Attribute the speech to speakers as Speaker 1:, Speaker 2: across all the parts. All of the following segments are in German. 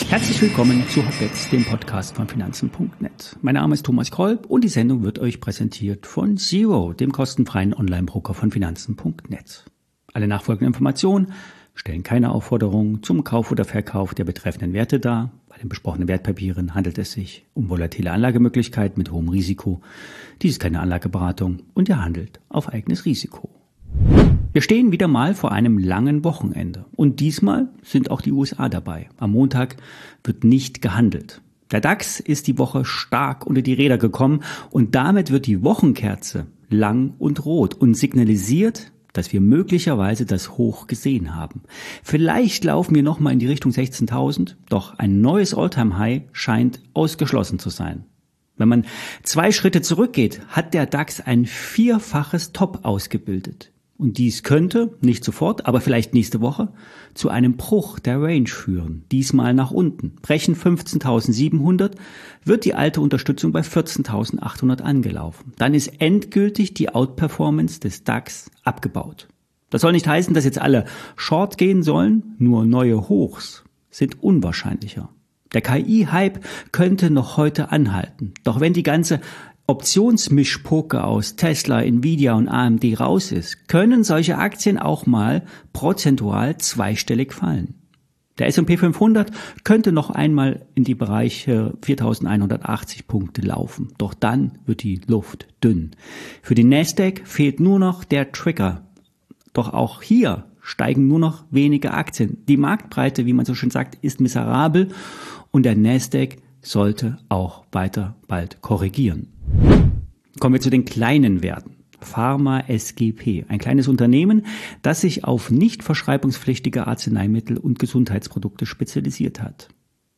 Speaker 1: Herzlich willkommen zu Hotbets, dem Podcast von Finanzen.net. Mein Name ist Thomas Kolb und die Sendung wird euch präsentiert von Zero, dem kostenfreien Online-Broker von Finanzen.net. Alle nachfolgenden Informationen stellen keine Aufforderung zum Kauf oder Verkauf der betreffenden Werte dar. Bei den besprochenen Wertpapieren handelt es sich um volatile Anlagemöglichkeiten mit hohem Risiko. Dies ist keine Anlageberatung und ihr handelt auf eigenes Risiko. Wir stehen wieder mal vor einem langen Wochenende und diesmal sind auch die USA dabei. Am Montag wird nicht gehandelt. Der DAX ist die Woche stark unter die Räder gekommen und damit wird die Wochenkerze lang und rot und signalisiert, dass wir möglicherweise das Hoch gesehen haben. Vielleicht laufen wir nochmal in die Richtung 16.000, doch ein neues All-Time-High scheint ausgeschlossen zu sein. Wenn man 2 Schritte zurückgeht, hat der DAX ein 4-faches Top ausgebildet. Und dies könnte, nicht sofort, aber vielleicht nächste Woche, zu einem Bruch der Range führen. Diesmal nach unten. Brechen 15.700, wird die alte Unterstützung bei 14.800 angelaufen. Dann ist endgültig die Outperformance des DAX abgebaut. Das soll nicht heißen, dass jetzt alle Short gehen sollen, nur neue Hochs sind unwahrscheinlicher. Der KI-Hype könnte noch heute anhalten. Doch wenn die ganze Optionsmischpoker aus Tesla, Nvidia und AMD raus ist, können solche Aktien auch mal prozentual zweistellig fallen. Der S&P 500 könnte noch einmal in die Bereiche 4.180 Punkte laufen, doch dann wird die Luft dünn. Für den Nasdaq fehlt nur noch der Trigger. Doch auch hier steigen nur noch wenige Aktien. Die Marktbreite, wie man so schön sagt, ist miserabel und der Nasdaq sollte auch weiter bald korrigieren. Kommen wir zu den kleinen Werten. Pharma SGP, ein kleines Unternehmen, das sich auf nicht verschreibungspflichtige Arzneimittel und Gesundheitsprodukte spezialisiert hat.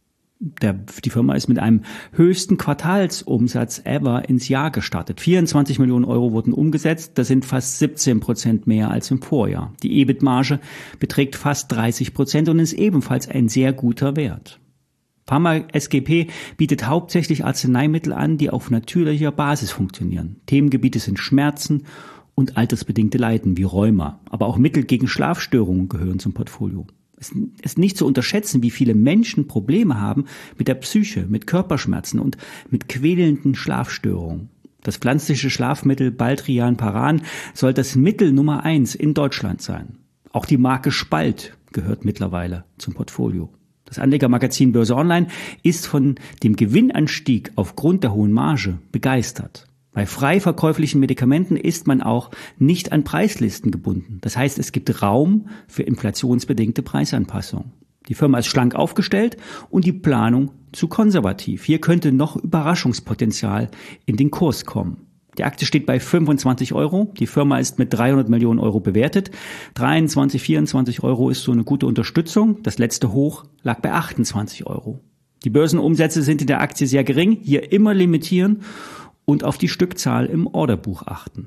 Speaker 1: Die Firma ist mit einem höchsten Quartalsumsatz ever ins Jahr gestartet. 24 Millionen Euro wurden umgesetzt, das sind fast 17% mehr als im Vorjahr. Die EBIT-Marge beträgt fast 30% und ist ebenfalls ein sehr guter Wert. Pharma SGP bietet hauptsächlich Arzneimittel an, die auf natürlicher Basis funktionieren. Themengebiete sind Schmerzen und altersbedingte Leiden wie Rheuma. Aber auch Mittel gegen Schlafstörungen gehören zum Portfolio. Es ist nicht zu unterschätzen, wie viele Menschen Probleme haben mit der Psyche, mit Körperschmerzen und mit quälenden Schlafstörungen. Das pflanzliche Schlafmittel Baldrian Paran soll das Mittel Nummer 1 in Deutschland sein. Auch die Marke Spalt gehört mittlerweile zum Portfolio. Das Anlegermagazin Börse Online ist von dem Gewinnanstieg aufgrund der hohen Marge begeistert. Bei frei verkäuflichen Medikamenten ist man auch nicht an Preislisten gebunden. Das heißt, es gibt Raum für inflationsbedingte Preisanpassungen. Die Firma ist schlank aufgestellt und die Planung zu konservativ. Hier könnte noch Überraschungspotenzial in den Kurs kommen. Die Aktie steht bei 25 Euro. Die Firma ist mit 300 Millionen Euro bewertet. 23, 24 Euro ist so eine gute Unterstützung. Das letzte Hoch lag bei 28 Euro. Die Börsenumsätze sind in der Aktie sehr gering. Hier immer limitieren und auf die Stückzahl im Orderbuch achten.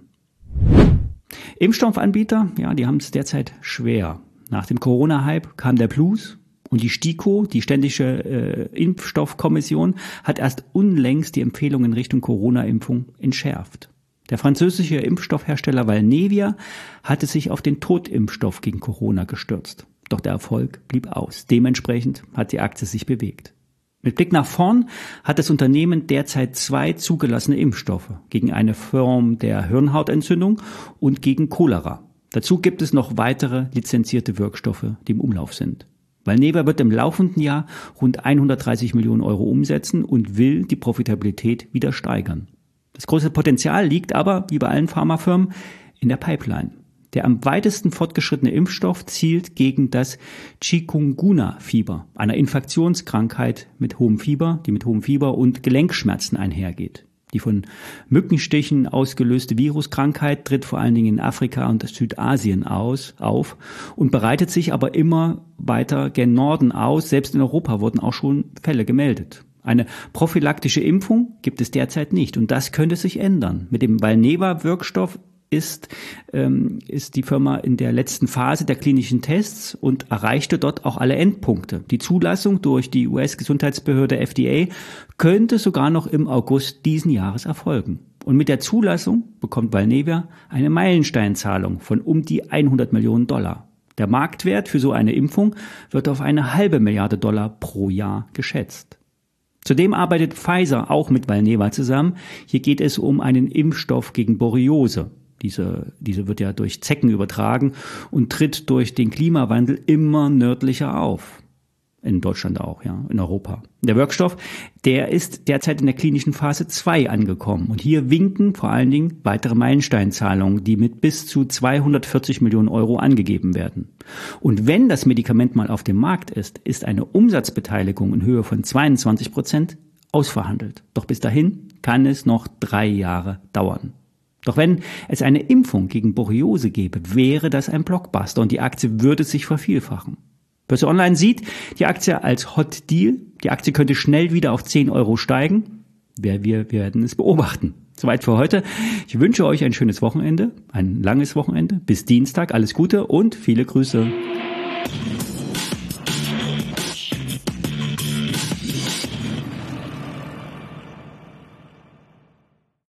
Speaker 1: Impfstoffanbieter, die haben es derzeit schwer. Nach dem Corona-Hype kam der Blues. Und die STIKO, die Ständige Impfstoffkommission, hat erst unlängst die Empfehlungen in Richtung Corona-Impfung entschärft. Der französische Impfstoffhersteller Valnevia hatte sich auf den Totimpfstoff gegen Corona gestürzt. Doch der Erfolg blieb aus. Dementsprechend hat die Aktie sich bewegt. Mit Blick nach vorn hat das Unternehmen derzeit 2 zugelassene Impfstoffe gegen eine Form der Hirnhautentzündung und gegen Cholera. Dazu gibt es noch weitere lizenzierte Wirkstoffe, die im Umlauf sind. Valneva wird im laufenden Jahr rund 130 Millionen Euro umsetzen und will die Profitabilität wieder steigern. Das große Potenzial liegt aber, wie bei allen Pharmafirmen, in der Pipeline. Der am weitesten fortgeschrittene Impfstoff zielt gegen das Chikungunya-Fieber, einer Infektionskrankheit mit hohem Fieber, die mit hohem Fieber und Gelenkschmerzen einhergeht. Die von Mückenstichen ausgelöste Viruskrankheit tritt vor allen Dingen in Afrika und Südasien auf und breitet sich aber immer weiter gen Norden aus. Selbst in Europa wurden auch schon Fälle gemeldet. Eine prophylaktische Impfung gibt es derzeit nicht und das könnte sich ändern. Mit dem Valneva-Wirkstoff ist die Firma in der letzten Phase der klinischen Tests und erreichte dort auch alle Endpunkte. Die Zulassung durch die US-Gesundheitsbehörde FDA könnte sogar noch im August diesen Jahres erfolgen. Und mit der Zulassung bekommt Valneva eine Meilensteinzahlung von um die $100 Millionen. Der Marktwert für so eine Impfung wird auf $1,5 Milliarden pro Jahr geschätzt. Zudem arbeitet Pfizer auch mit Valneva zusammen. Hier geht es um einen Impfstoff gegen Borreliose. Diese wird ja durch Zecken übertragen und tritt durch den Klimawandel immer nördlicher auf. In Deutschland auch, ja, in Europa. Der Wirkstoff, der ist derzeit in der klinischen Phase 2 angekommen. Und hier winken vor allen Dingen weitere Meilensteinzahlungen, die mit bis zu 240 Millionen Euro angegeben werden. Und wenn das Medikament mal auf dem Markt ist, ist eine Umsatzbeteiligung in Höhe von 22% ausverhandelt. Doch bis dahin kann es noch 3 Jahre dauern. Doch wenn es eine Impfung gegen Borreliose gäbe, wäre das ein Blockbuster und die Aktie würde sich vervielfachen. Börse Online sieht die Aktie als Hot Deal. Die Aktie könnte schnell wieder auf 10 Euro steigen. Wir werden es beobachten. Soweit für heute. Ich wünsche euch ein schönes Wochenende, ein langes Wochenende. Bis Dienstag. Alles Gute und viele Grüße.